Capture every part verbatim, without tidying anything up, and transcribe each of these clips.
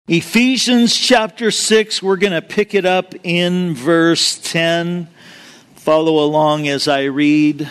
Ephesians chapter six, we're going to pick it up in verse ten. Follow along as I read.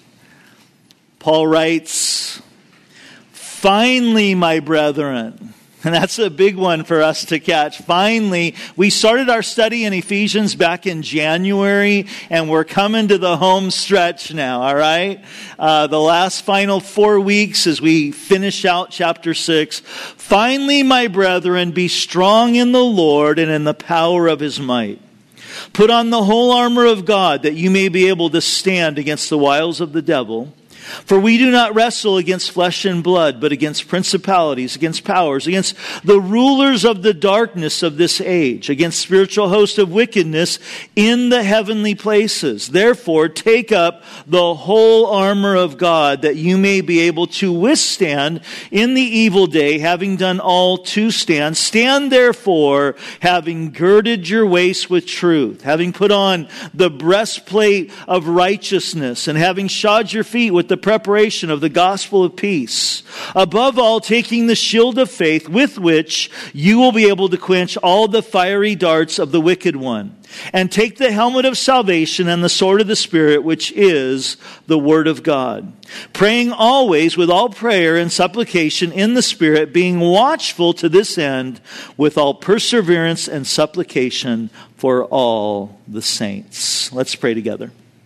Paul writes, "Finally, my brethren," and that's a big one for us to catch. Finally, we started our study in Ephesians back in January, and we're coming to the home stretch now, all right? Uh, the last final four weeks as we finish out chapter six. "Finally, my brethren, be strong in the Lord and in the power of His might. Put on the whole armor of God, that you may be able to stand against the wiles of the devil. For we do not wrestle against flesh and blood, but against principalities, against powers, against the rulers of the darkness of this age, against spiritual hosts of wickedness in the heavenly places. Therefore, take up the whole armor of God, that you may be able to withstand in the evil day, having done all to stand. Stand therefore, having girded your waist with truth, having put on the breastplate of righteousness, and having shod your feet with the preparation of the gospel of peace. Above all, taking the shield of faith, with which you will be able to quench all the fiery darts of the wicked one. And take the helmet of salvation and the sword of the Spirit, which is the Word of God. Praying always with all prayer and supplication in the Spirit, being watchful to this end with all perseverance and supplication for all the saints." Let's pray together.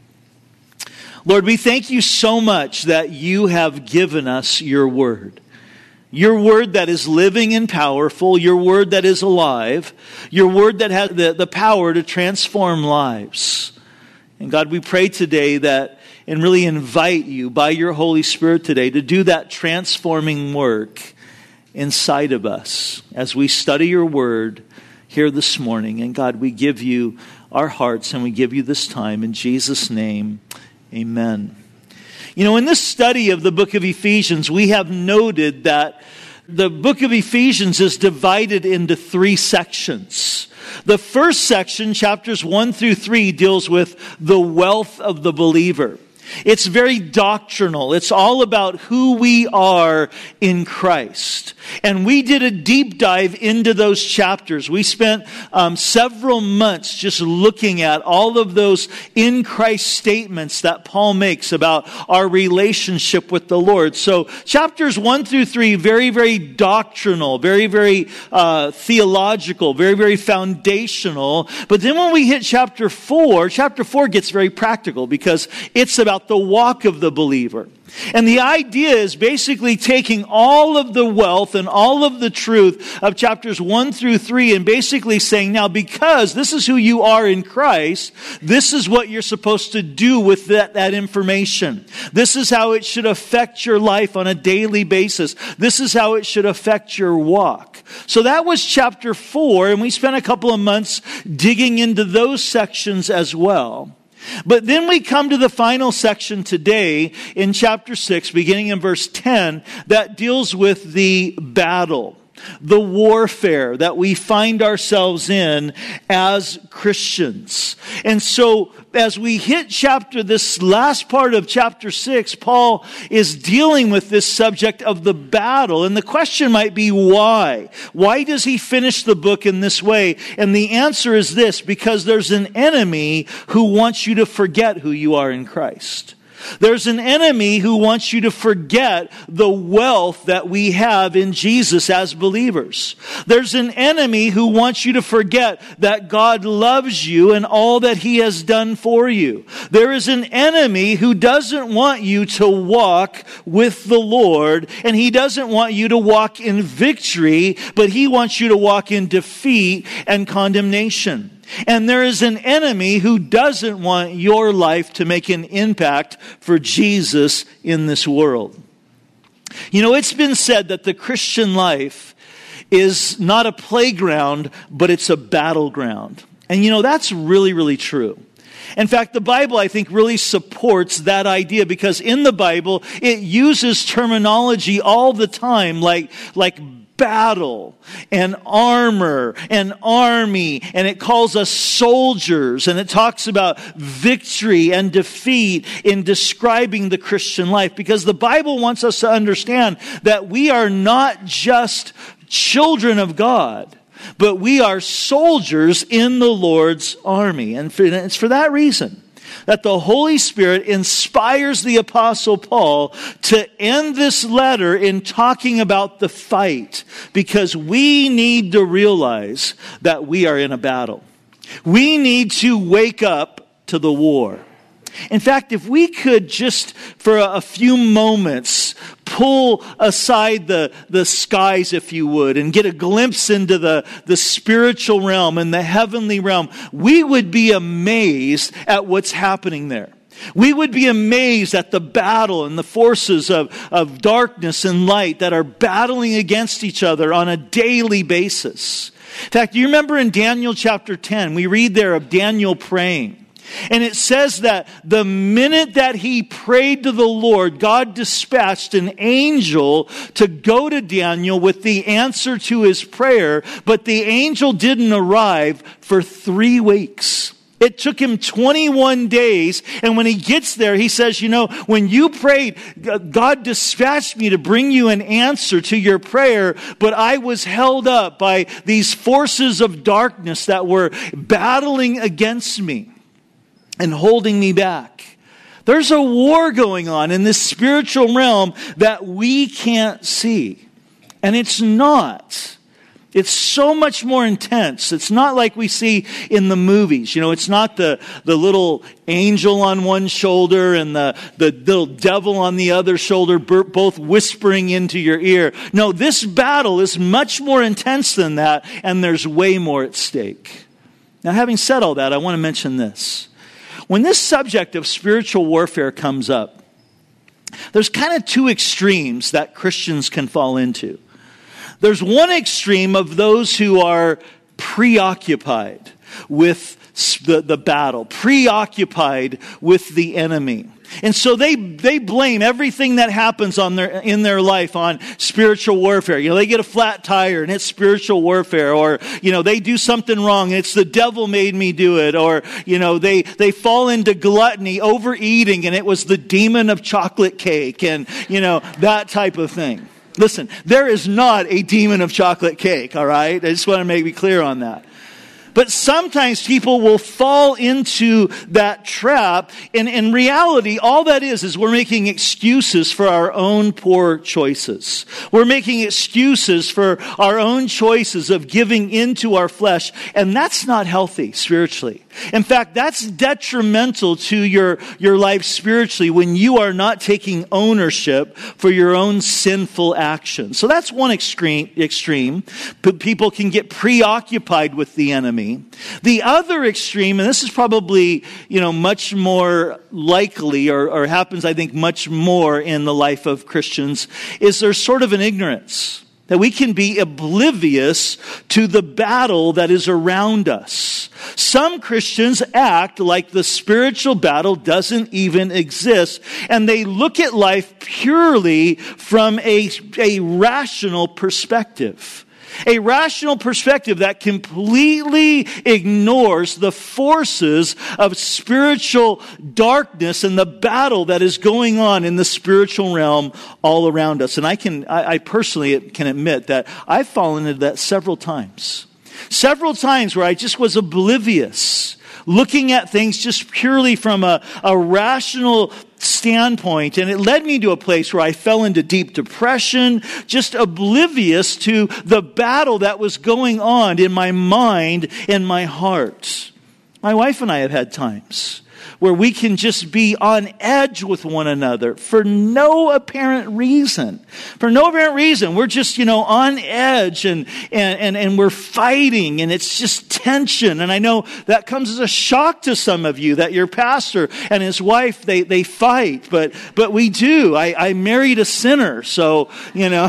Lord, we thank you so much that you have given us your word. Your word that is living and powerful, your word that is alive, your word that has the, the power to transform lives. And God, we pray today that, and really invite you by your Holy Spirit today to do that transforming work inside of us as we study your word here this morning. And God, we give you our hearts and we give you this time in Jesus' name. Amen. You know, in this study of the book of Ephesians, we have noted that the book of Ephesians is divided into three sections. The first section, chapters one through three, deals with the wealth of the believer. It's very doctrinal. It's all about who we are in Christ. And we did a deep dive into those chapters. We spent um, several months just looking at all of those in Christ statements that Paul makes about our relationship with the Lord. So chapters one through three, very, very doctrinal, very, very uh, theological, very, very foundational. But then when we hit chapter four, chapter four gets very practical because it's about the walk of the believer. And the idea is basically taking all of the wealth and all of the truth of chapters one through three and basically saying, now because this is who you are in Christ, this is what you're supposed to do with that, that information. This is how it should affect your life on a daily basis. This is how it should affect your walk. So that was chapter four, and we spent a couple of months digging into those sections as well. But then we come to the final section today in chapter six, beginning in verse ten, that deals with the battle, the warfare that we find ourselves in as Christians. And so as we hit chapter, this last part of chapter six, Paul is dealing with this subject of the battle. And the question might be, why? Why does he finish the book in this way? And the answer is this: because there's an enemy who wants you to forget who you are in Christ. There's an enemy who wants you to forget the wealth that we have in Jesus as believers. There's an enemy who wants you to forget that God loves you and all that He has done for you. There is an enemy who doesn't want you to walk with the Lord, and he doesn't want you to walk in victory, but he wants you to walk in defeat and condemnation. And there is an enemy who doesn't want your life to make an impact for Jesus in this world. You know, it's been said that the Christian life is not a playground, but it's a battleground. And you know, that's really, really true. In fact, the Bible, I think, really supports that idea, because in the Bible, it uses terminology all the time, like, like battle and armor and army, and it calls us soldiers, and it talks about victory and defeat in describing the Christian life, because the Bible wants us to understand that we are not just children of God, but we are soldiers in the Lord's army. And it's for that reason that the Holy Spirit inspires the Apostle Paul to end this letter in talking about the fight, because we need to realize that we are in a battle. We need to wake up to the war. In fact, if we could just for a few moments pull aside the, the skies, if you would, and get a glimpse into the, the spiritual realm and the heavenly realm, we would be amazed at what's happening there. We would be amazed at the battle and the forces of, of darkness and light that are battling against each other on a daily basis. In fact, do you remember in Daniel chapter ten, we read there of Daniel praying. And it says that the minute that he prayed to the Lord, God dispatched an angel to go to Daniel with the answer to his prayer, but the angel didn't arrive for three weeks. It took him twenty-one days, and when he gets there, he says, you know, when you prayed, God dispatched me to bring you an answer to your prayer, but I was held up by these forces of darkness that were battling against me and holding me back. There's a war going on in this spiritual realm that we can't see. And it's not. It's so much more intense. It's not like we see in the movies. You know, it's not the, the little angel on one shoulder and the, the little devil on the other shoulder, both whispering into your ear. No, this battle is much more intense than that, and there's way more at stake. Now, having said all that, I want to mention this. When this subject of spiritual warfare comes up, there's kind of two extremes that Christians can fall into. There's one extreme of those who are preoccupied with the, the battle, preoccupied with the enemy. And so they, they blame everything that happens on their, in their life on spiritual warfare. You know, they get a flat tire and it's spiritual warfare. Or, you know, they do something wrong and it's the devil made me do it. Or, you know, they, they fall into gluttony, overeating, and it was the demon of chocolate cake and, you know, that type of thing. Listen, there is not a demon of chocolate cake, all right? I just want to make it clear on that. But sometimes people will fall into that trap. And in reality, all that is, is we're making excuses for our own poor choices. We're making excuses for our own choices of giving into our flesh. And that's not healthy spiritually. In fact, that's detrimental to your, your life spiritually when you are not taking ownership for your own sinful actions. So that's one extreme. extreme. People can get preoccupied with the enemy. The other extreme, and this is probably, you know, much more likely or, or happens, I think, much more in the life of Christians, is there's sort of an ignorance. That we can be oblivious to the battle that is around us. Some Christians act like the spiritual battle doesn't even exist, and they look at life purely from a, a rational perspective. A rational perspective that completely ignores the forces of spiritual darkness and the battle that is going on in the spiritual realm all around us. And I can, I, I personally can admit that I've fallen into that several times. Several times where I just was oblivious, looking at things just purely from a, a rational standpoint, and it led me to a place where I fell into deep depression, just oblivious to the battle that was going on in my mind and my heart. My wife and I have had times where we can just be on edge with one another for no apparent reason. For no apparent reason. We're just, you know, on edge and, and, and, and we're fighting and it's just tension. And I know that comes as a shock to some of you that your pastor and his wife, they, they fight. But, but we do. I, I married a sinner, so, you know.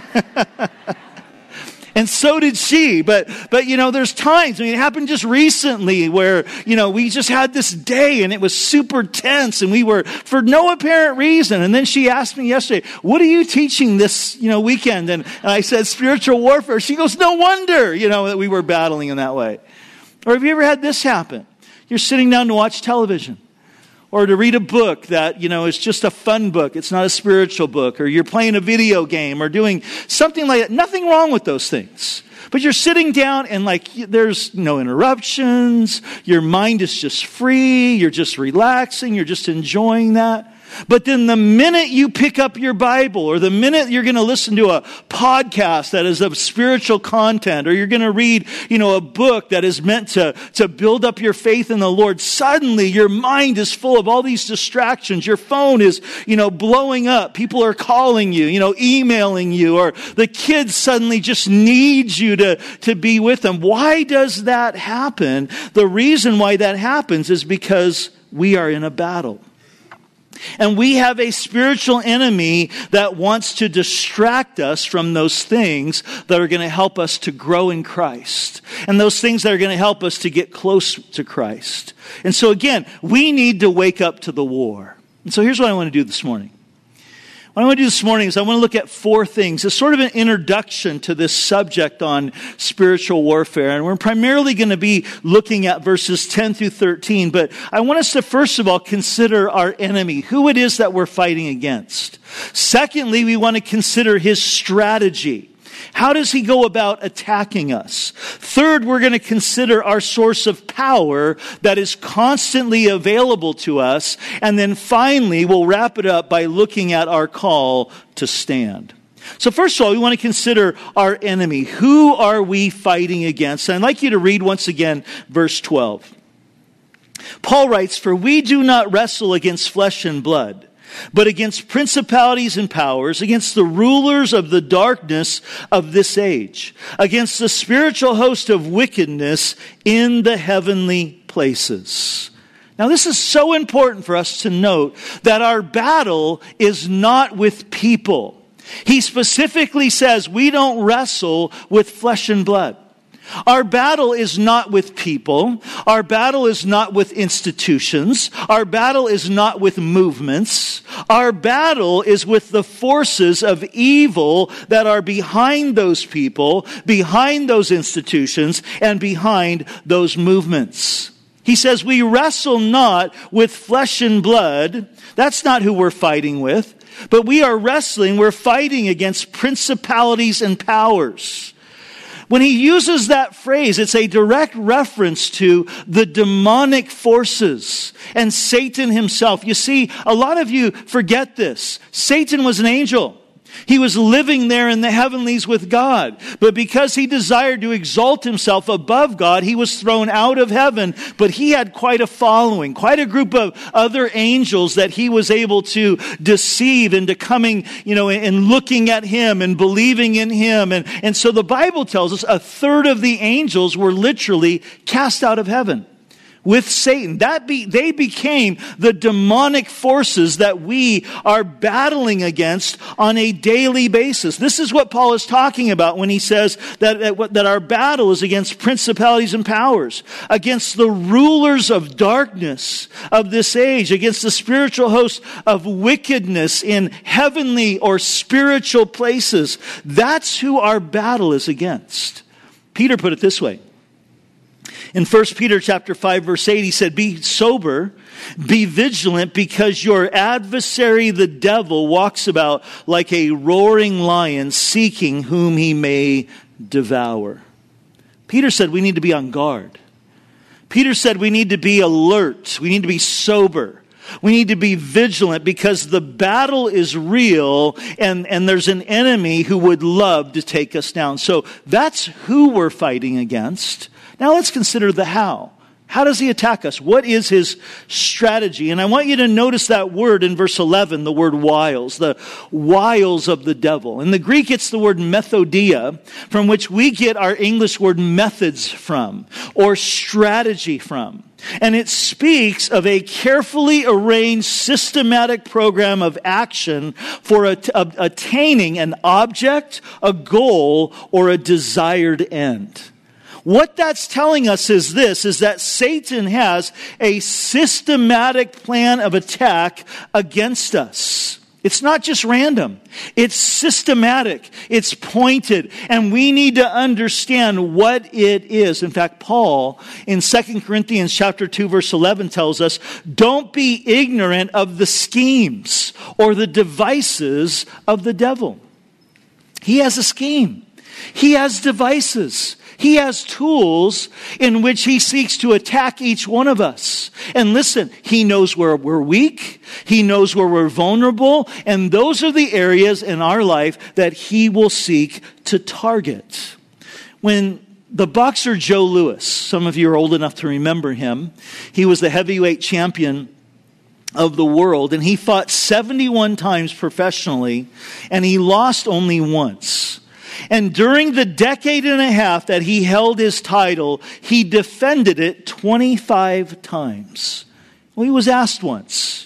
And so did she. But, but, you know, there's times, I mean, it happened just recently where, you know, we just had this day and it was super tense and we were, for no apparent reason. And then she asked me yesterday, what are you teaching this, you know, weekend? And, and I said, spiritual warfare. She goes, no wonder, you know, that we were battling in that way. Or have you ever had this happen? You're sitting down to watch television. or to read a book that, you know, is just a fun book. It's not a spiritual book. Or you're playing a video game or doing something like that. Nothing wrong with those things. But you're sitting down and like there's no interruptions. Your mind is just free. You're just relaxing. You're just enjoying that. But then the minute you pick up your Bible, or the minute you're going to listen to a podcast that is of spiritual content, or you're going to read, you know, a book that is meant to, to build up your faith in the Lord, suddenly your mind is full of all these distractions. Your phone is, you know, blowing up. People are calling you, you know, emailing you, or the kids suddenly just need you to, to be with them. Why does that happen? The reason why that happens is because we are in a battle. And we have a spiritual enemy that wants to distract us from those things that are going to help us to grow in Christ. And those things that are going to help us to get close to Christ. And so again, we need to wake up to the war. And so here's what I want to do this morning. What I want to do this morning is I want to look at four things. It's sort of an introduction to this subject on spiritual warfare. And we're primarily going to be looking at verses ten through thirteen. But I want us to first of all consider our enemy, who it is that we're fighting against. Secondly, we want to consider his strategy. How does he go about attacking us? Third, we're going to consider our source of power that is constantly available to us. And then finally, we'll wrap it up by looking at our call to stand. So first of all, we want to consider our enemy. Who are we fighting against? And I'd like you to read once again verse twelve. Paul writes, "For we do not wrestle against flesh and blood, but against principalities and powers, against the rulers of the darkness of this age, against the spiritual host of wickedness in the heavenly places." Now, this is so important for us to note that our battle is not with people. He specifically says we don't wrestle with flesh and blood. Our battle is not with people. Our battle is not with institutions. Our battle is not with movements. Our battle is with the forces of evil that are behind those people, behind those institutions, and behind those movements. He says we wrestle not with flesh and blood. That's not who we're fighting with. But we are wrestling, we're fighting against principalities and powers. When he uses that phrase, it's a direct reference to the demonic forces and Satan himself. You see, a lot of you forget this. Satan was an angel. He was living there in the heavenlies with God. But because he desired to exalt himself above God, he was thrown out of heaven. But he had quite a following, quite a group of other angels that he was able to deceive into coming, you know, and looking at him and believing in him. And, and so the Bible tells us a third of the angels were literally cast out of heaven with Satan. That be, they became the demonic forces that we are battling against on a daily basis. This is what Paul is talking about when he says that, that, that our battle is against principalities and powers, against the rulers of darkness of this age, against the spiritual host of wickedness in heavenly or spiritual places. That's who our battle is against. Peter put it this way. In First Peter chapter five, verse eight, he said, "Be sober, be vigilant, because your adversary, the devil, walks about like a roaring lion, seeking whom he may devour." Peter said we need to be on guard. Peter said we need to be alert. We need to be sober. We need to be vigilant because the battle is real and, and there's an enemy who would love to take us down. So that's who we're fighting against. Now let's consider the how. How does he attack us? What is his strategy? And I want you to notice that word in verse eleven, the word wiles, the wiles of the devil. In the Greek, it's the word methodia, from which we get our English word methods from, or strategy from. And it speaks of a carefully arranged, systematic program of action for at- attaining an object, a goal, or a desired end. What that's telling us is this, is that Satan has a systematic plan of attack against us. It's not just random. It's systematic. It's pointed. And we need to understand what it is. In fact, Paul in Second Corinthians chapter two, verse eleven tells us, don't be ignorant of the schemes or the devices of the devil. He has a scheme. He has devices. He has tools in which he seeks to attack each one of us. And listen, he knows where we're weak. He knows where we're vulnerable. And those are the areas in our life that he will seek to target. When the boxer Joe Louis, some of you are old enough to remember him, he was the heavyweight champion of the world, and he fought seventy-one times professionally, and he lost only once. And during the decade and a half that he held his title, he defended it twenty-five times. Well, he was asked once.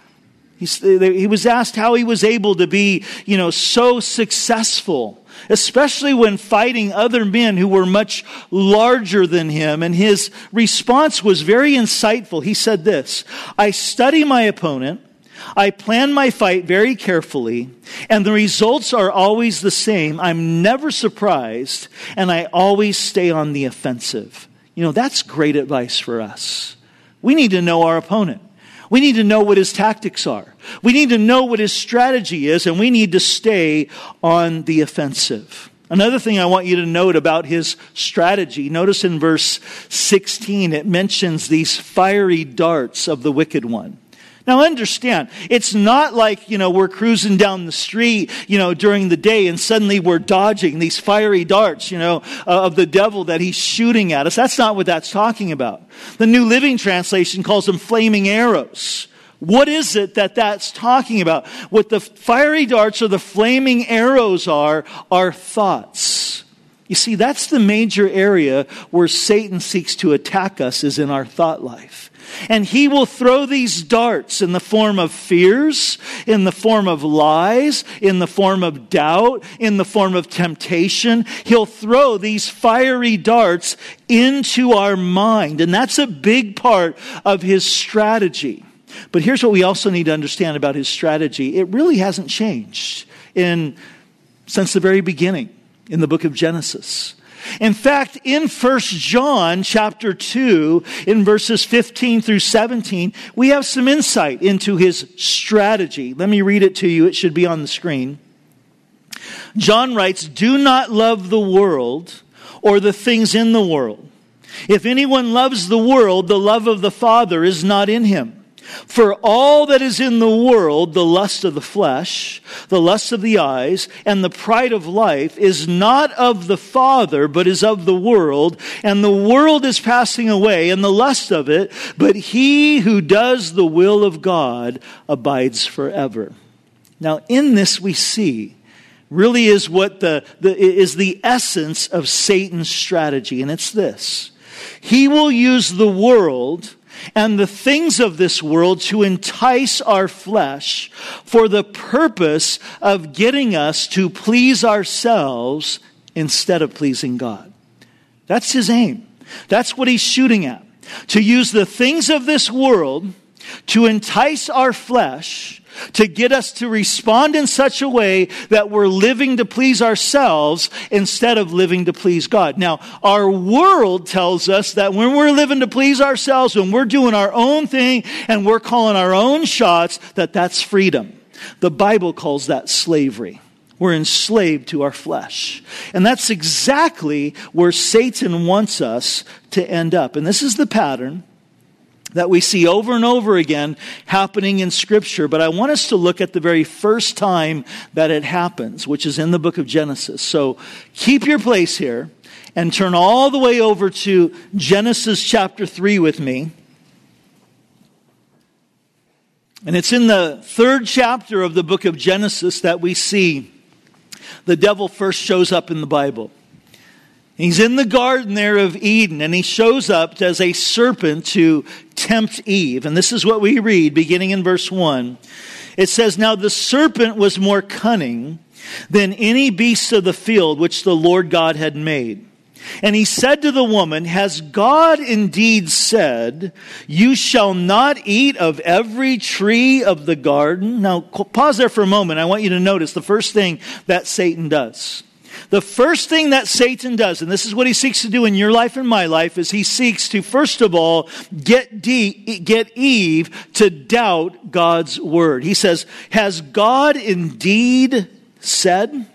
He's, he was asked how he was able to be, you know, so successful, especially when fighting other men who were much larger than him. And his response was very insightful. He said this, I study my opponent. I plan my fight very carefully, and the results are always the same. I'm never surprised, and I always stay on the offensive. You know, that's great advice for us. We need to know our opponent. We need to know what his tactics are. We need to know what his strategy is, and we need to stay on the offensive. Another thing I want you to note about his strategy, notice in verse sixteen, it mentions these fiery darts of the wicked one. Now understand, it's not like, you know, we're cruising down the street, you know, during the day and suddenly we're dodging these fiery darts, you know, uh, of the devil that he's shooting at us. That's not what that's talking about. The New Living Translation calls them flaming arrows. What is it that that's talking about? What the fiery darts or the flaming arrows are, are thoughts. You see, that's the major area where Satan seeks to attack us, is in our thought life. And he will throw these darts in the form of fears, in the form of lies, in the form of doubt, in the form of temptation. He'll throw these fiery darts into our mind. And that's a big part of his strategy. But here's what we also need to understand about his strategy. It really hasn't changed in since the very beginning in the book of Genesis. In fact, in First John chapter two, in verses fifteen through seventeen, we have some insight into his strategy. Let me read it to you. It should be on the screen. John writes, "Do not love the world or the things in the world. If anyone loves the world, the love of the Father is not in him. For all that is in the world, the lust of the flesh, the lust of the eyes, and the pride of life, is not of the Father, but is of the world. And the world is passing away, and the lust of it, but he who does the will of God abides forever." Now, in this we see really is what the, the is the essence of Satan's strategy, and it's this: he will use the world and the things of this world to entice our flesh for the purpose of getting us to please ourselves instead of pleasing God. That's his aim. That's what he's shooting at. To use the things of this world to entice our flesh, to get us to respond in such a way that we're living to please ourselves instead of living to please God. Now, our world tells us that when we're living to please ourselves, when we're doing our own thing and we're calling our own shots, that that's freedom. The Bible calls that slavery. We're enslaved to our flesh. And that's exactly where Satan wants us to end up. And this is the pattern that we see over and over again happening in Scripture. But I want us to look at the very first time that it happens, which is in the book of Genesis. So keep your place here and turn all the way over to Genesis chapter three with me. And it's in the third chapter of the book of Genesis that we see the devil first shows up in the Bible. He's in the garden there of Eden, and he shows up as a serpent to tempt Eve. And this is what we read, beginning in verse one. It says, "Now the serpent was more cunning than any beast of the field which the Lord God had made. And he said to the woman, has God indeed said, you shall not eat of every tree of the garden? Now, pause there for a moment. I want you to notice the first thing that Satan does. The first thing that Satan does, and this is what he seeks to do in your life and my life, is he seeks to, first of all, get, De- get Eve to doubt God's word. He says, has God indeed said?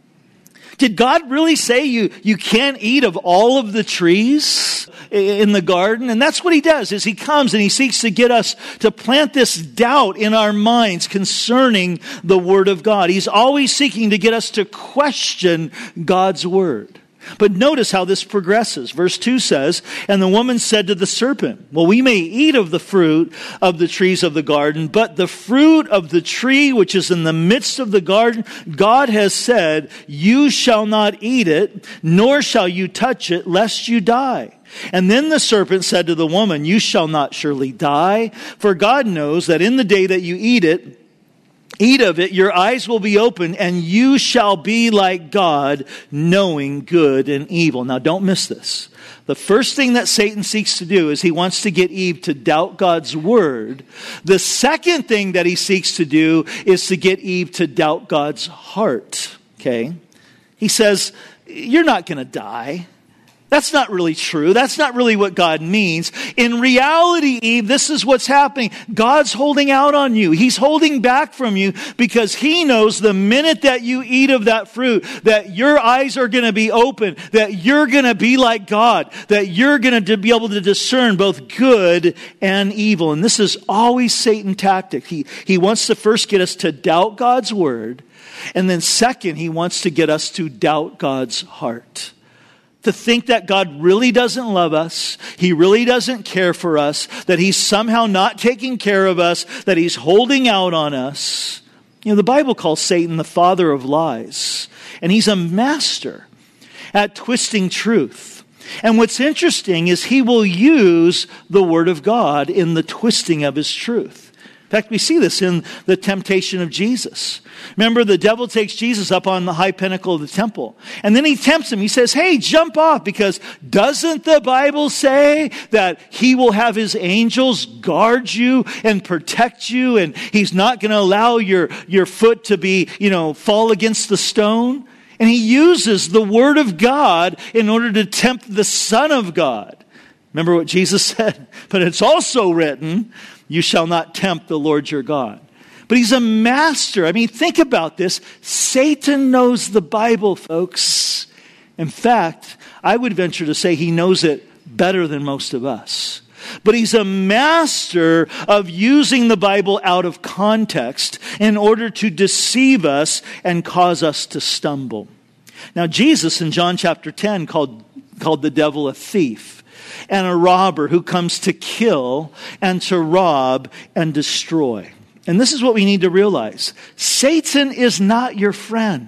Did God really say you, you can't eat of all of the trees in the garden? And that's what he does, is he comes and he seeks to get us to plant this doubt in our minds concerning the word of God. He's always seeking to get us to question God's word. But notice how this progresses. Verse two says, and the woman said to the serpent, well, we may eat of the fruit of the trees of the garden, but the fruit of the tree which is in the midst of the garden, God has said, you shall not eat it, nor shall you touch it, lest you die. And then the serpent said to the woman, you shall not surely die, for God knows that in the day that you eat it, Eat of it, your eyes will be open, and you shall be like God, knowing good and evil. Now, don't miss this. The first thing that Satan seeks to do is he wants to get Eve to doubt God's word. The second thing that he seeks to do is to get Eve to doubt God's heart. Okay? He says, you're not going to die. That's not really true. That's not really what God means. In reality, Eve, this is what's happening. God's holding out on you. He's holding back from you because he knows the minute that you eat of that fruit, that your eyes are going to be open, that you're going to be like God, that you're going to be able to discern both good and evil. And this is always Satan's tactic. He, he wants to first get us to doubt God's word, and then second, he wants to get us to doubt God's heart. To think that God really doesn't love us, he really doesn't care for us, that he's somehow not taking care of us, that he's holding out on us. You know, the Bible calls Satan the father of lies, and he's a master at twisting truth. And what's interesting is he will use the word of God in the twisting of his truth. In fact, we see this in the temptation of Jesus. Remember, the devil takes Jesus up on the high pinnacle of the temple. And then he tempts him. He says, hey, jump off, because doesn't the Bible say that he will have his angels guard you and protect you, and he's not going to allow your, your foot to be, you know, fall against the stone? And he uses the word of God in order to tempt the Son of God. Remember what Jesus said? But it's also written, you shall not tempt the Lord your God. But he's a master. I mean, think about this. Satan knows the Bible, folks. In fact, I would venture to say he knows it better than most of us. But he's a master of using the Bible out of context in order to deceive us and cause us to stumble. Now, Jesus in John chapter ten called, called the devil a thief and a robber who comes to kill and to rob and destroy. And this is what we need to realize. Satan is not your friend.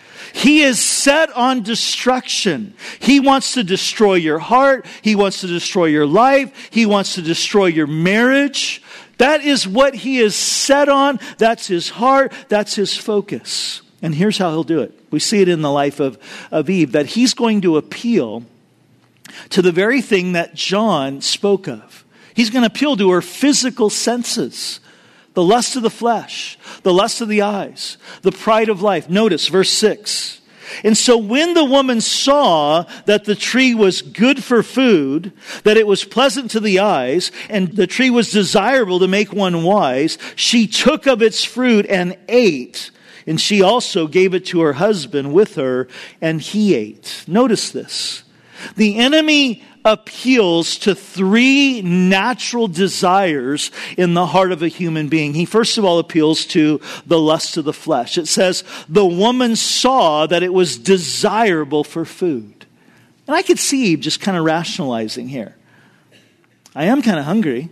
He is set on destruction. He wants to destroy your heart. He wants to destroy your life. He wants to destroy your marriage. That is what he is set on. That's his heart. That's his focus. And here's how he'll do it. We see it in the life of, of Eve, that he's going to appeal to the very thing that John spoke of. He's going to appeal to her physical senses. The lust of the flesh, the lust of the eyes, the pride of life. Notice verse six. And so when the woman saw that the tree was good for food, that it was pleasant to the eyes, and the tree was desirable to make one wise, she took of its fruit and ate. And she also gave it to her husband with her, and he ate. Notice this. The enemy appeals to three natural desires in the heart of a human being. He first of all appeals to the lust of the flesh. It says, the woman saw that it was desirable for food. And I could see Eve just kind of rationalizing here. I am kind of hungry.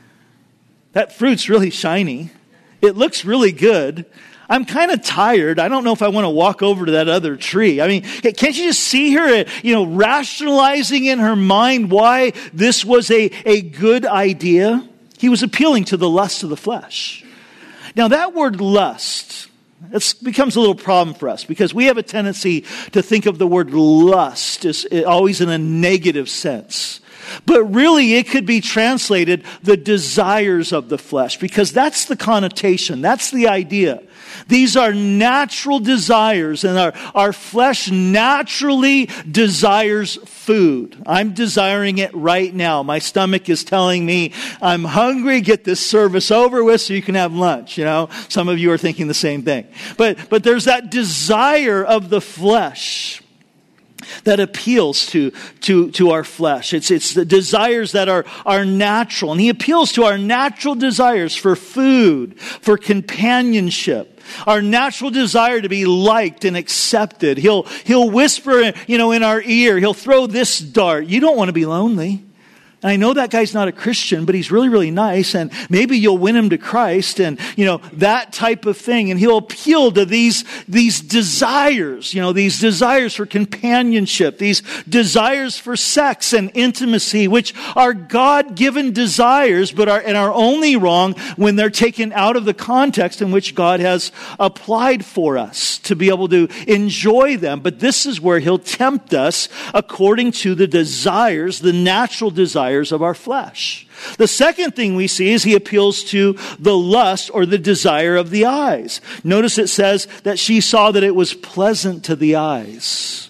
That fruit's really shiny. It looks really good. I'm kind of tired. I don't know if I want to walk over to that other tree. I mean, can't you just see her, you know, rationalizing in her mind why this was a, a good idea? He was appealing to the lust of the flesh. Now, that word lust, It becomes a little problem for us because we have a tendency to think of the word lust as always in a negative sense. But really, it could be translated the desires of the flesh, because that's the connotation. That's the idea. These are natural desires, and our, our flesh naturally desires food. I'm desiring it right now. My stomach is telling me, I'm hungry, get this service over with so you can have lunch. You know, some of you are thinking the same thing. But, but there's that desire of the flesh that appeals to, to, to our flesh. It's, it's the desires that are, are natural. And he appeals to our natural desires for food, for companionship, our natural desire to be liked and accepted. He'll, he'll whisper, you know, in our ear. He'll throw this dart. You don't want to be lonely. And I know that guy's not a Christian, but he's really, really nice. And maybe you'll win him to Christ and, you know, that type of thing. And he'll appeal to these, these desires, you know, these desires for companionship, these desires for sex and intimacy, which are God-given desires, but are, and are only wrong when they're taken out of the context in which God has applied for us to be able to enjoy them. But this is where he'll tempt us according to the desires, the natural desires of our flesh. The second thing we see is he appeals to the lust or the desire of the eyes. Notice it says that she saw that it was pleasant to the eyes.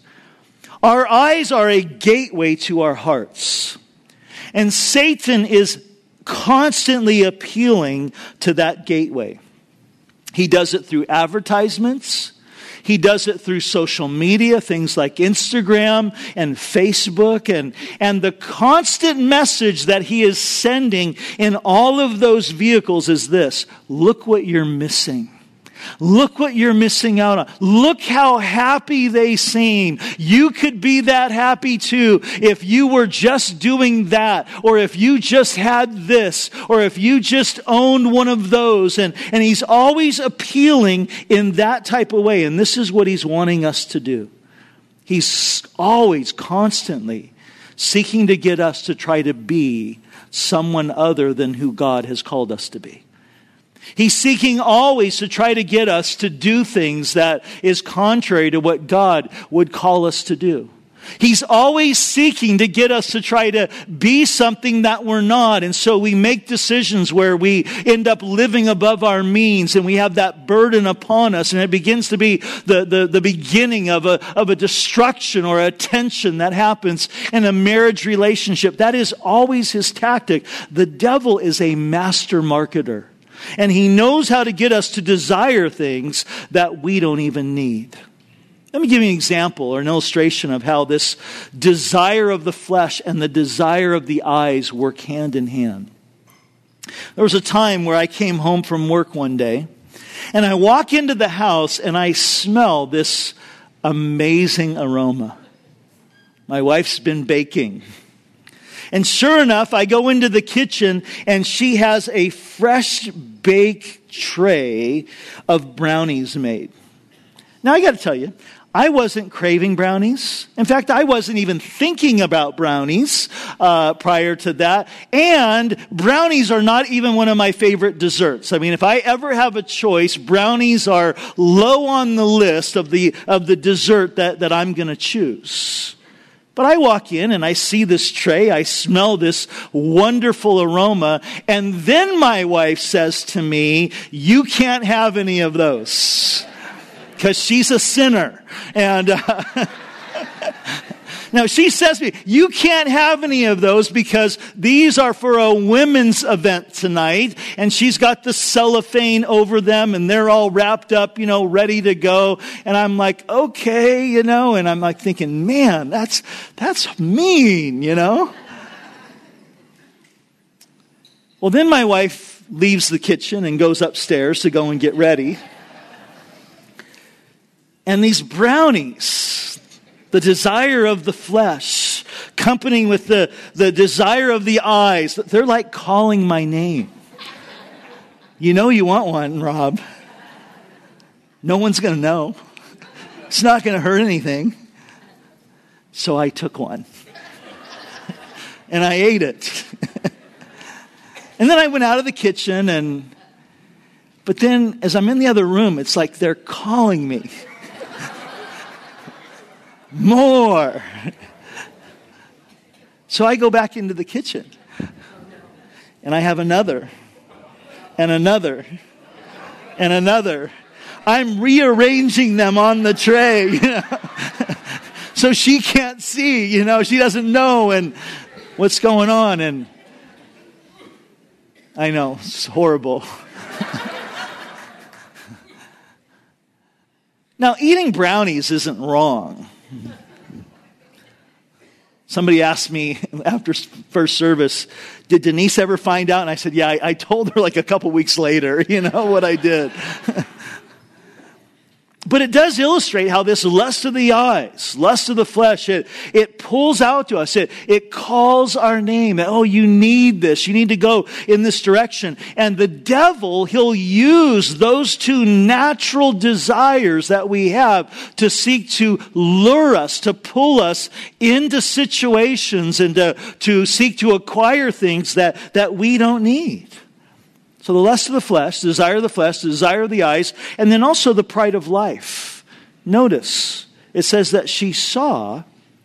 Our eyes are a gateway to our hearts. And Satan is constantly appealing to that gateway. He does it through advertisements. He does it through social media, things like Instagram and Facebook. And, and the constant message that he is sending in all of those vehicles is this: look what you're missing. Look what you're missing out on. Look how happy they seem. You could be that happy too if you were just doing that, or if you just had this, or if you just owned one of those. And, and he's always appealing in that type of way. And this is what he's wanting us to do. He's always, constantly seeking to get us to try to be someone other than who God has called us to be. He's seeking always to try to get us to do things that is contrary to what God would call us to do. He's always seeking to get us to try to be something that we're not. And so we make decisions where we end up living above our means, and we have that burden upon us. And it begins to be the, the, the beginning of a, of a destruction or a tension that happens in a marriage relationship. That is always his tactic. The devil is a master marketer. And he knows how to get us to desire things that we don't even need. Let me give you an example or an illustration of how this desire of the flesh and the desire of the eyes work hand in hand. There was a time where I came home from work one day, and I walk into the house and I smell this amazing aroma. My wife's been baking. And sure enough, I go into the kitchen and she has a fresh bake tray of brownies made. Now I got to tell you, I wasn't craving brownies. In fact, I wasn't even thinking about brownies uh, prior to that. And brownies are not even one of my favorite desserts. I mean, if I ever have a choice, brownies are low on the list of the of the dessert that, that I'm going to choose. But I walk in and I see this tray, I smell this wonderful aroma, and then my wife says to me, "You can't have any of those," because she's a sinner. And uh, now she says to me, "You can't have any of those because these are for a women's event tonight." And she's got the cellophane over them and they're all wrapped up, you know, ready to go. And I'm like, okay, you know, and I'm like thinking, man, that's, that's mean, you know. Well, then my wife leaves the kitchen and goes upstairs to go and get ready. And these brownies, the desire of the flesh, accompanying with the, the desire of the eyes, they're like calling my name. You know you want one, Rob. No one's going to know. It's not going to hurt anything. So I took one. And I ate it. And then I went out of the kitchen and But then as I'm in the other room, it's like they're calling me. More. So I go back into the kitchen. And I have another. And another. And another. I'm rearranging them on the tray. You know? So she can't see, you know, she doesn't know and what's going on. And I know, it's horrible. Now, eating brownies isn't wrong. Somebody asked me after first service, did Denise ever find out? And I said, yeah, I, I told her like a couple weeks later, you know, what I did. But it does illustrate how this lust of the eyes, lust of the flesh, it, it pulls out to us. It, it calls our name. Oh, you need this. You need to go in this direction. And the devil, he'll use those two natural desires that we have to seek to lure us, to pull us into situations and to, to seek to acquire things that, that we don't need. So the lust of the flesh, the desire of the flesh, the desire of the eyes, and then also the pride of life. Notice, it says that she saw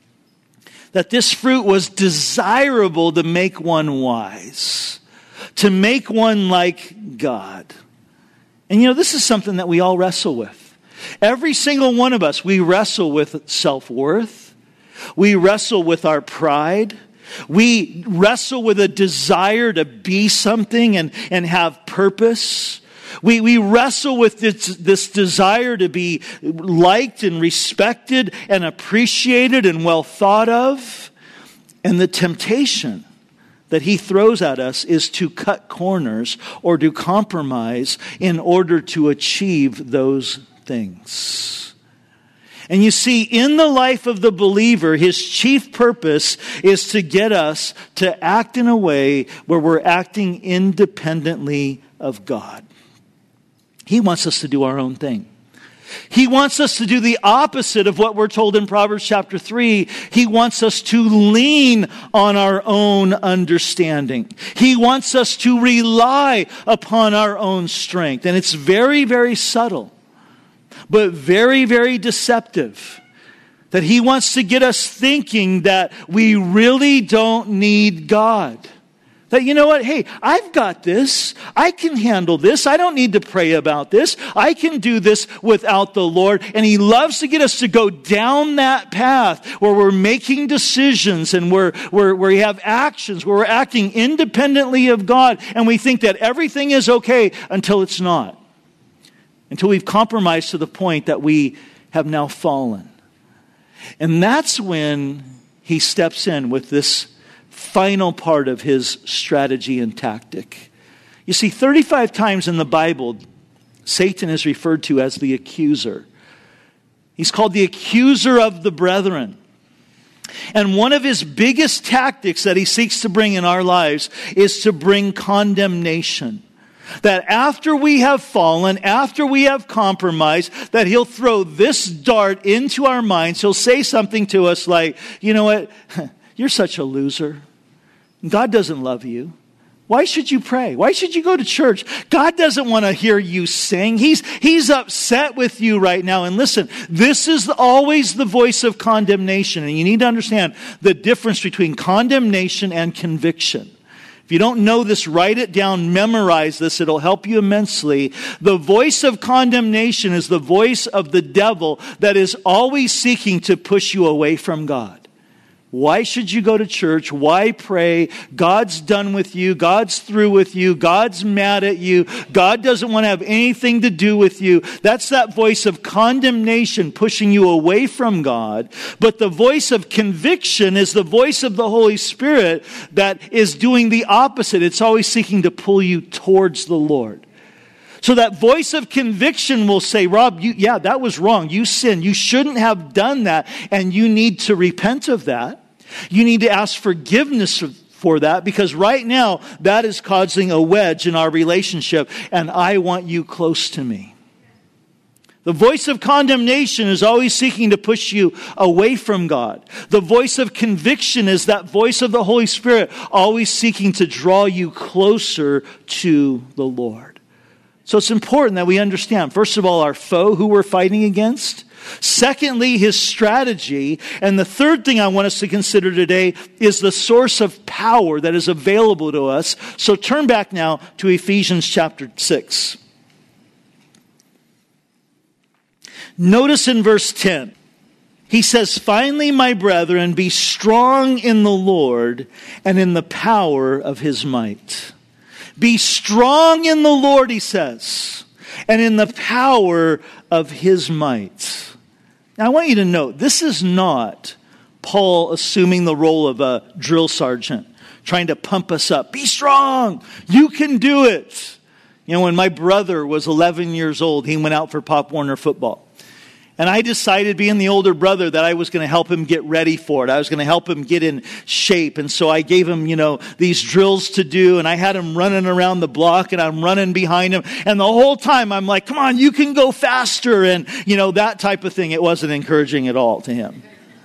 that this fruit was desirable to make one wise, to make one like God. And you know, this is something that we all wrestle with. Every single one of us, we wrestle with self-worth. We wrestle with our pride. We wrestle with a desire to be something and, and have purpose. We, we wrestle with this, this desire to be liked and respected and appreciated and well thought of. And the temptation that he throws at us is to cut corners or to compromise in order to achieve those things. And you see, in the life of the believer, his chief purpose is to get us to act in a way where we're acting independently of God. He wants us to do our own thing. He wants us to do the opposite of what we're told in Proverbs chapter three. He wants us to lean on our own understanding. He wants us to rely upon our own strength. And it's very, very subtle, but very, very deceptive. That he wants to get us thinking that we really don't need God. That, you know what, hey, I've got this. I can handle this. I don't need to pray about this. I can do this without the Lord. And he loves to get us to go down that path where we're making decisions and we're, we're, where we have actions, where we're acting independently of God. And we think that everything is okay until it's not. Until we've compromised to the point that we have now fallen. And that's when he steps in with this final part of his strategy and tactic. You see, thirty-five times in the Bible, Satan is referred to as the accuser. He's called the accuser of the brethren. And one of his biggest tactics that he seeks to bring in our lives is to bring condemnation. That after we have fallen, after we have compromised, that he'll throw this dart into our minds. He'll say something to us like, you know what, you're such a loser. God doesn't love you. Why should you pray? Why should you go to church? God doesn't want to hear you sing. He's, he's upset with you right now. And listen, this is always the voice of condemnation. And you need to understand the difference between condemnation and conviction. If you don't know this, write it down, memorize this. It'll help you immensely. The voice of condemnation is the voice of the devil that is always seeking to push you away from God. Why should you go to church? Why pray? God's done with you. God's through with you. God's mad at you. God doesn't want to have anything to do with you. That's that voice of condemnation pushing you away from God. But the voice of conviction is the voice of the Holy Spirit that is doing the opposite. It's always seeking to pull you towards the Lord. So that voice of conviction will say, Rob, you, yeah, that was wrong. You sinned. You shouldn't have done that. And you need to repent of that. You need to ask forgiveness for that, because right now that is causing a wedge in our relationship, and I want you close to me. The voice of condemnation is always seeking to push you away from God. The voice of conviction is that voice of the Holy Spirit always seeking to draw you closer to the Lord. So it's important that we understand, first of all, our foe who we're fighting against. Secondly, his strategy. And the third thing I want us to consider today is the source of power that is available to us. So turn back now to Ephesians chapter six. Notice in verse ten, he says, "Finally, my brethren, be strong in the Lord and in the power of his might." Be strong in the Lord, he says, and in the power of his might. Now, I want you to note, this is not Paul assuming the role of a drill sergeant, trying to pump us up. Be strong. You can do it. You know, when my brother was eleven years old, he went out for Pop Warner football. And I decided, being the older brother, that I was going to help him get ready for it. I was going to help him get in shape. And so I gave him, you know, these drills to do. And I had him running around the block, and I'm running behind him. And the whole time I'm like, come on, you can go faster. And, you know, that type of thing. It wasn't encouraging at all to him.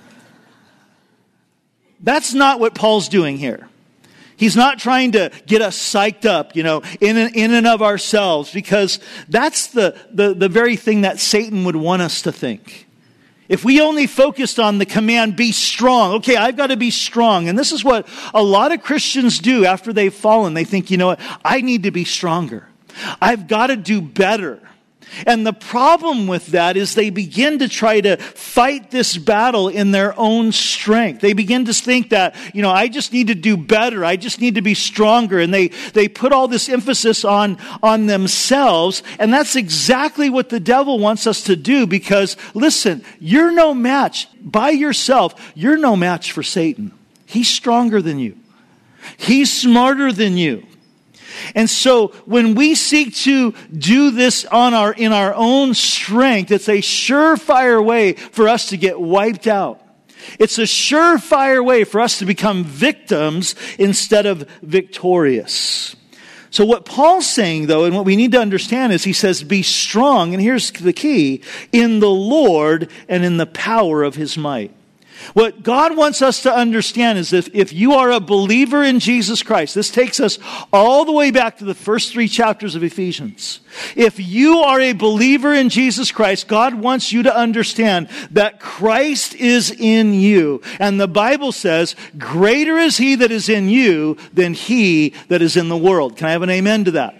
That's not what Paul's doing here. He's not trying to get us psyched up, you know, in and, in and of ourselves, because that's the, the, the very thing that Satan would want us to think. If we only focused on the command, be strong. Okay, I've got to be strong. And this is what a lot of Christians do after they've fallen. They think, you know what, I need to be stronger. I've got to do better. And the problem with that is they begin to try to fight this battle in their own strength. They begin to think that, you know, I just need to do better. I just need to be stronger. And they, they put all this emphasis on, on themselves. And that's exactly what the devil wants us to do, because, listen, you're no match. By yourself, you're no match for Satan. He's stronger than you. He's smarter than you. And so when we seek to do this on our in our own strength, it's a surefire way for us to get wiped out. It's a surefire way for us to become victims instead of victorious. So what Paul's saying, though, and what we need to understand is he says, be strong, and here's the key, in the Lord and in the power of his might. What God wants us to understand is if, if you are a believer in Jesus Christ, this takes us all the way back to the first three chapters of Ephesians. If you are a believer in Jesus Christ, God wants you to understand that Christ is in you. And the Bible says, greater is he that is in you than he that is in the world. Can I have an amen to that?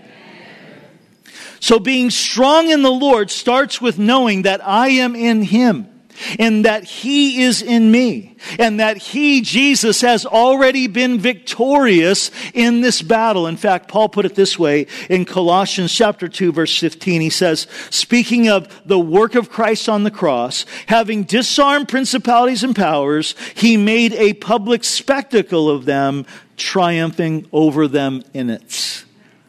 So being strong in the Lord starts with knowing that I am in him. And that he is in me. And that he, Jesus, has already been victorious in this battle. In fact, Paul put it this way in Colossians chapter two, verse fifteen. He says, speaking of the work of Christ on the cross, having disarmed principalities and powers, he made a public spectacle of them, triumphing over them in it.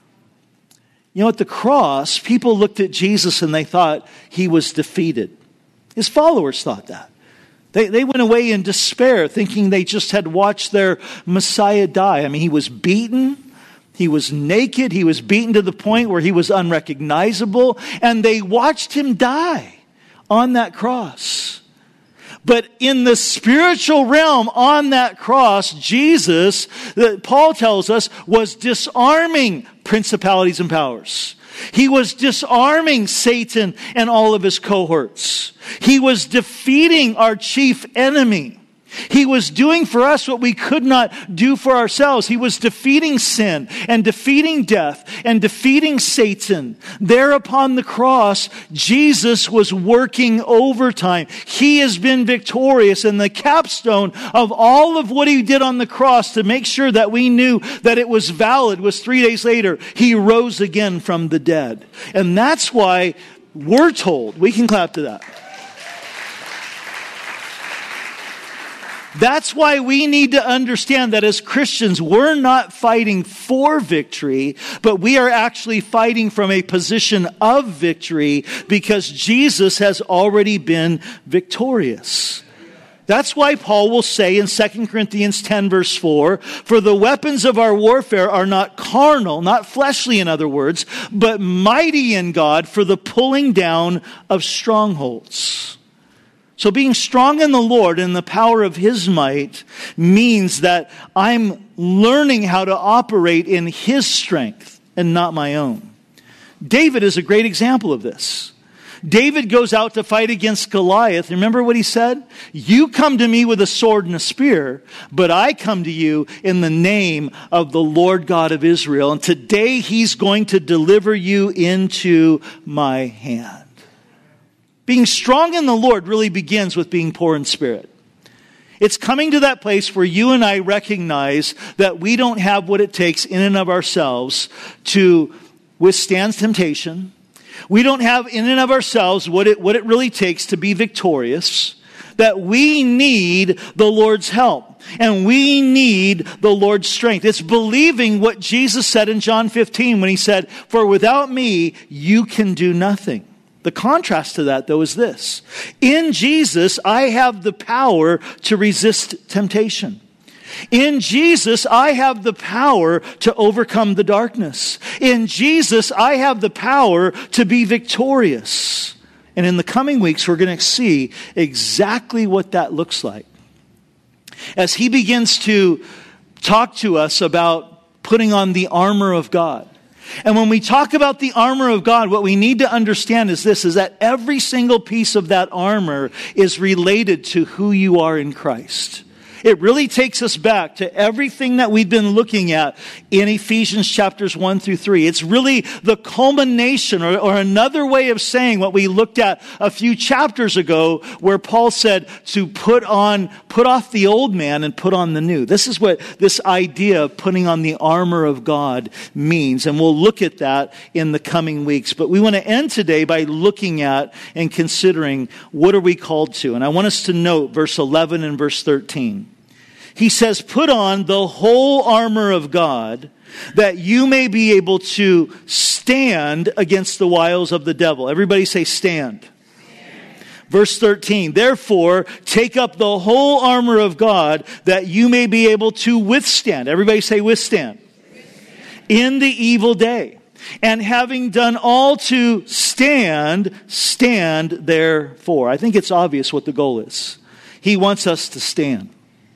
You know, at the cross, people looked at Jesus and they thought he was defeated. His followers thought that. They, they went away in despair, thinking they just had watched their Messiah die. I mean, he was beaten. He was naked. He was beaten to the point where he was unrecognizable. And they watched him die on that cross. But in the spiritual realm on that cross, Jesus, that Paul tells us, was disarming principalities and powers. He was disarming Satan and all of his cohorts. He was defeating our chief enemy. He was doing for us what we could not do for ourselves. He was defeating sin and defeating death and defeating Satan. There upon the cross, Jesus was working overtime. He has been victorious. And the capstone of all of what he did on the cross to make sure that we knew that it was valid was three days later, he rose again from the dead. And that's why we're told, we can clap to that. That's why we need to understand that as Christians, we're not fighting for victory, but we are actually fighting from a position of victory because Jesus has already been victorious. That's why Paul will say in Second Corinthians ten verse four, for the weapons of our warfare are not carnal, not fleshly in other words, but mighty in God for the pulling down of strongholds. So being strong in the Lord and the power of his might means that I'm learning how to operate in his strength and not my own. David is a great example of this. David goes out to fight against Goliath. Remember what he said? You come to me with a sword and a spear, but I come to you in the name of the Lord God of Israel. And today he's going to deliver you into my hand. Being strong in the Lord really begins with being poor in spirit. It's coming to that place where you and I recognize that we don't have what it takes in and of ourselves to withstand temptation. We don't have in and of ourselves what it, what it really takes to be victorious. That we need the Lord's help. And we need the Lord's strength. It's believing what Jesus said in John fifteen when he said, "For without me, you can do nothing." The contrast to that, though, is this. In Jesus, I have the power to resist temptation. In Jesus, I have the power to overcome the darkness. In Jesus, I have the power to be victorious. And in the coming weeks, we're going to see exactly what that looks like. As he begins to talk to us about putting on the armor of God. And when we talk about the armor of God, what we need to understand is this, is that every single piece of that armor is related to who you are in Christ. It really takes us back to everything that we've been looking at in Ephesians chapters one through three. It's really the culmination, or, or another way of saying what we looked at a few chapters ago, where Paul said to put on, put off the old man and put on the new. This is what this idea of putting on the armor of God means. And we'll look at that in the coming weeks. But we want to end today by looking at and considering what are we called to. And I want us to note verse eleven and verse thirteen. He says, put on the whole armor of God that you may be able to stand against the wiles of the devil. Everybody say stand. Stand. Verse thirteen, therefore take up the whole armor of God that you may be able to withstand. Everybody say withstand. Withstand. In the evil day. And having done all to stand, stand therefore. I think it's obvious what the goal is. He wants us to stand.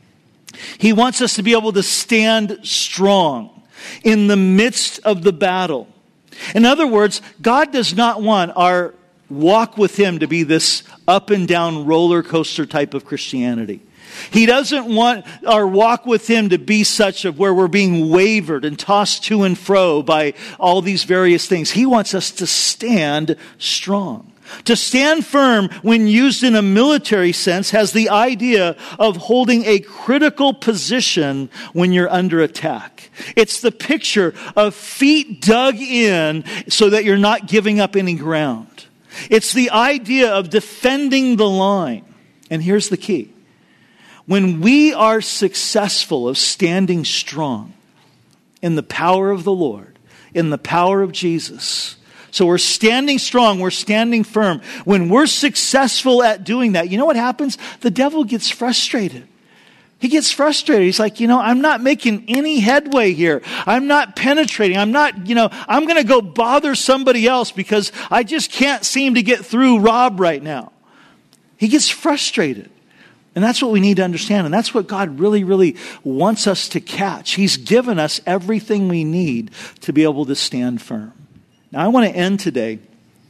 He wants us to be able to stand strong in the midst of the battle. In other words, God does not want our walk with Him to be this up and down roller coaster type of Christianity. He doesn't want our walk with Him to be such of where we're being wavered and tossed to and fro by all these various things. He wants us to stand strong. To stand firm, when used in a military sense, has the idea of holding a critical position when you're under attack. It's the picture of feet dug in so that you're not giving up any ground. It's the idea of defending the line. And here's the key. When we are successful of standing strong in the power of the Lord, in the power of Jesus, so we're standing strong, we're standing firm. When we're successful at doing that, you know what happens? The devil gets frustrated. He gets frustrated. He's like, you know, I'm not making any headway here. I'm not penetrating. I'm not, you know, I'm going to go bother somebody else because I just can't seem to get through Rob right now. He gets frustrated. And that's what we need to understand. And that's what God really, really wants us to catch. He's given us everything we need to be able to stand firm. Now, I want to end today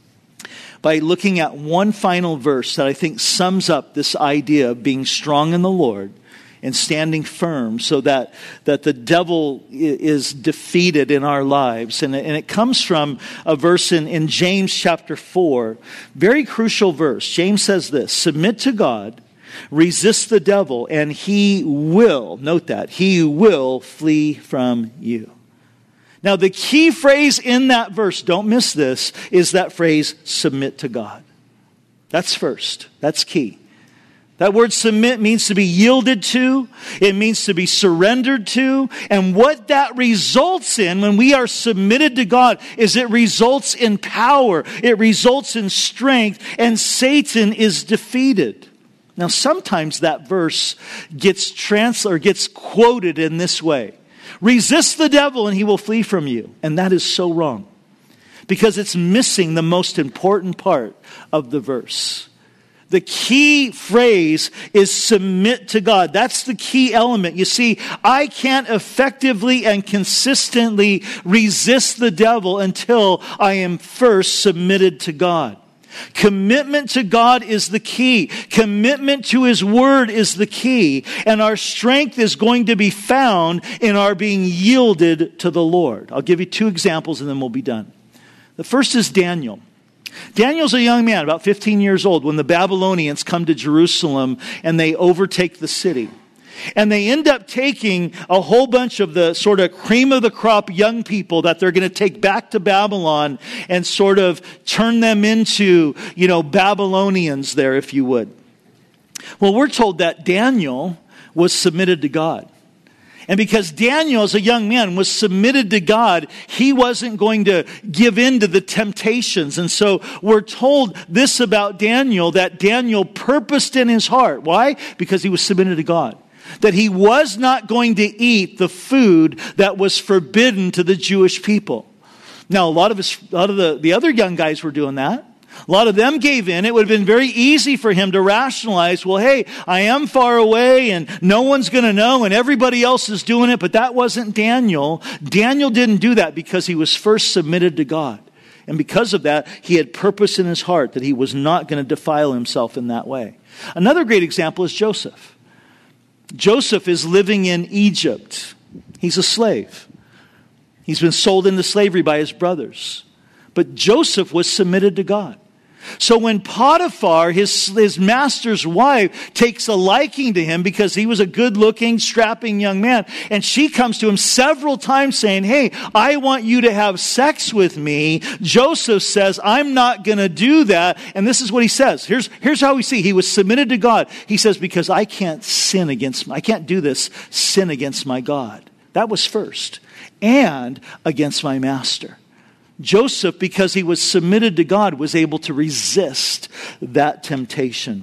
by looking at one final verse that I think sums up this idea of being strong in the Lord and standing firm so that, that the devil is defeated in our lives. And, and it comes from a verse in, in James chapter four, very crucial verse. James says this, submit to God, resist the devil, and he will, note that, he will flee from you. Now, the key phrase in that verse, don't miss this, is that phrase, submit to God. That's first. That's key. That word submit means to be yielded to. It means to be surrendered to. And what that results in when we are submitted to God is it results in power. It results in strength. And Satan is defeated. Now, sometimes that verse gets trans or gets quoted in this way. Resist the devil and he will flee from you. And that is so wrong. Because it's missing the most important part of the verse. The key phrase is submit to God. That's the key element. You see, I can't effectively and consistently resist the devil until I am first submitted to God. Commitment to God is the key. Commitment to His Word is the key. And our strength is going to be found in our being yielded to the Lord. I'll give you two examples and then we'll be done. The first is Daniel. Daniel's a young man, about fifteen years old, when the Babylonians come to Jerusalem and they overtake the city. And they end up taking a whole bunch of the sort of cream of the crop young people that they're going to take back to Babylon and sort of turn them into, you know, Babylonians there, if you would. Well, we're told that Daniel was submitted to God. And because Daniel, as a young man, was submitted to God, he wasn't going to give in to the temptations. And so we're told this about Daniel, that Daniel purposed in his heart. Why? Because he was submitted to God. That he was not going to eat the food that was forbidden to the Jewish people. Now, a lot of his, a lot of the, the other young guys were doing that. A lot of them gave in. It would have been very easy for him to rationalize, well, hey, I am far away and no one's going to know and everybody else is doing it. But that wasn't Daniel. Daniel didn't do that because he was first submitted to God. And because of that, he had purpose in his heart that he was not going to defile himself in that way. Another great example is Joseph. Joseph is living in Egypt. He's a slave. He's been sold into slavery by his brothers. But Joseph was submitted to God. So when Potiphar, his, his master's wife, takes a liking to him because he was a good-looking, strapping young man, and she comes to him several times saying, hey, I want you to have sex with me, Joseph says, I'm not going to do that. And this is what he says. Here's, here's how we see. He was submitted to God. He says, because I can't sin against, I can't do this, sin against my God. That was first. And against my master. Joseph, because he was submitted to God, was able to resist that temptation.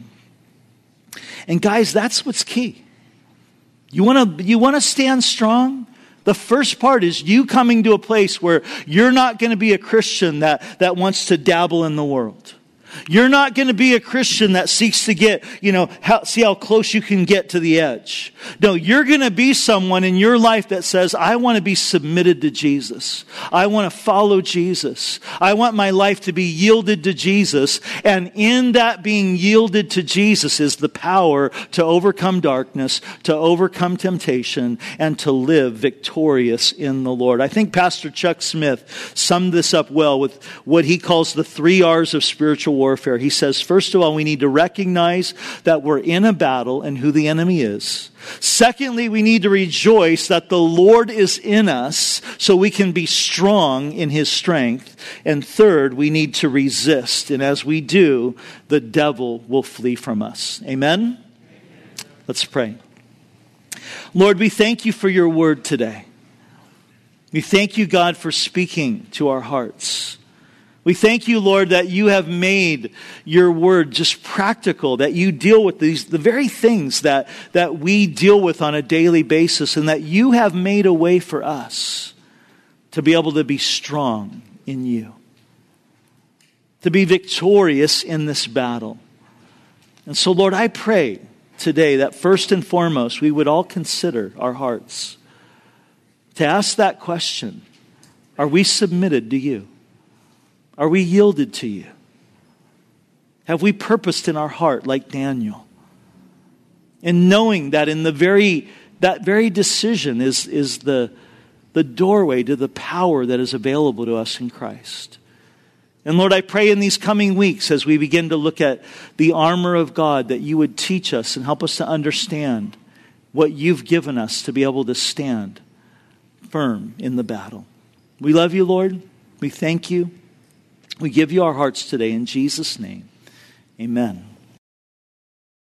And guys, that's what's key. You want to you want to stand strong? The first part is you coming to a place where you're not going to be a Christian that, that wants to dabble in the world. You're not going to be a Christian that seeks to get, you know, how, see how close you can get to the edge. No, you're going to be someone in your life that says, I want to be submitted to Jesus. I want to follow Jesus. I want my life to be yielded to Jesus. And in that being yielded to Jesus is the power to overcome darkness, to overcome temptation, and to live victorious in the Lord. I think Pastor Chuck Smith summed this up well with what he calls the three R's of spiritual warfare. Warfare. He says, first of all, we need to recognize that we're in a battle and who the enemy is. Secondly, we need to rejoice that the Lord is in us so we can be strong in His strength. And third, we need to resist. And as we do, the devil will flee from us. Amen? Amen. Let's pray. Lord, we thank you for your word today. We thank you, God, for speaking to our hearts. We thank you, Lord, that you have made your word just practical, that you deal with these, the very things that, that we deal with on a daily basis, and that you have made a way for us to be able to be strong in you, to be victorious in this battle. And so, Lord, I pray today that first and foremost, we would all consider our hearts to ask that question, are we submitted to you? Are we yielded to you? Have we purposed in our heart like Daniel? And knowing that in the very that very decision is, is the, the doorway to the power that is available to us in Christ. And Lord, I pray in these coming weeks as we begin to look at the armor of God that you would teach us and help us to understand what you've given us to be able to stand firm in the battle. We love you, Lord. We thank you. We give you our hearts today in Jesus' name. Amen.